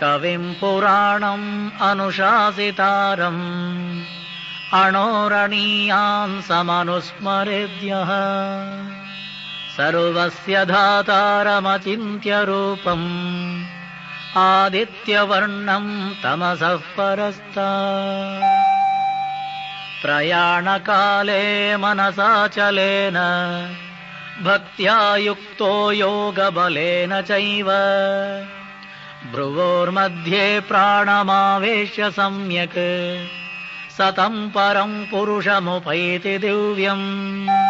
कविं पुराणम् अनुशासितारम् अणोरणीयान् समनुस्मरेद्यः सर्वस्य धातारमचिन्त्य रूपम् आदित्यवर्णं तमसः परस्तात् प्रयाणकाले मनसाचलेन भक्त्या युक्तो योगबलेन चैव भ्रुवोर्मध्ये प्राणमावेश्य सम्यक् सतं परं पुरुषमुपैति दिव्यम्